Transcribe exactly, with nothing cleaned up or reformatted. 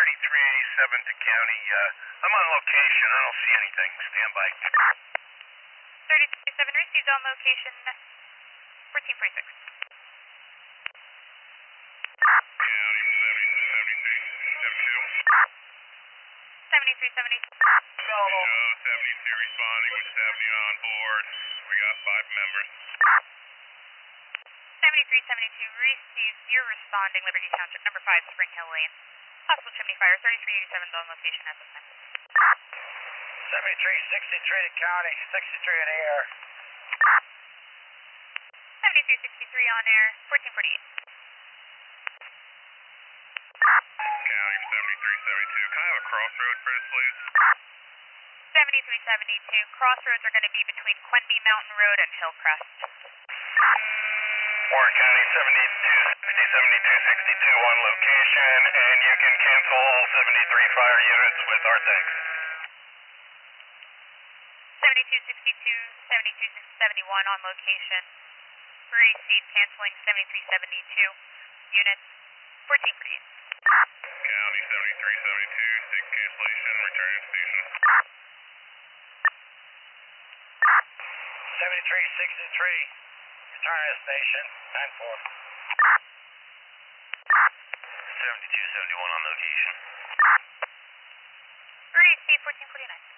thirty-three eighty-seven to county. Uh, I'm on location. I don't see anything. Stand by. thirty-three eighty-seven received on location. fourteen forty-six. County seventy-three seventy-two. seventy-three seventy-two. Show seventy-two responding with seventy on board. We got five members. seventy-three seventy-two received. You're responding. Liberty Township, number five, Spring Hill Lane. Possible chimney fire. thirty-three eighty-seven on location at this time. seventy-three sixty-three to county. sixty-three in the air. seventy-three sixty-three on air. fourteen forty-eight. County seventy-three seventy-two. Can I have a crossroad press, please? seventy-three seventy-two. Crossroads are going to be between Quenby Mountain Road and Hillcrest. Warren County seventy-two sixty, seventy-two sixty-two on location, and you can cancel all seventy-three fire units with our thanks. seventy-two sixty-two, seventy-two seventy-one on location. Received canceling seventy-three seventy-two units. fourteen forty-eight. County seventy-three seventy-two, take cancellation, returning to station. seventy-three sixty-three, return to station, nine four. seventy-two seventy-one on location. Received fourteen forty-nine.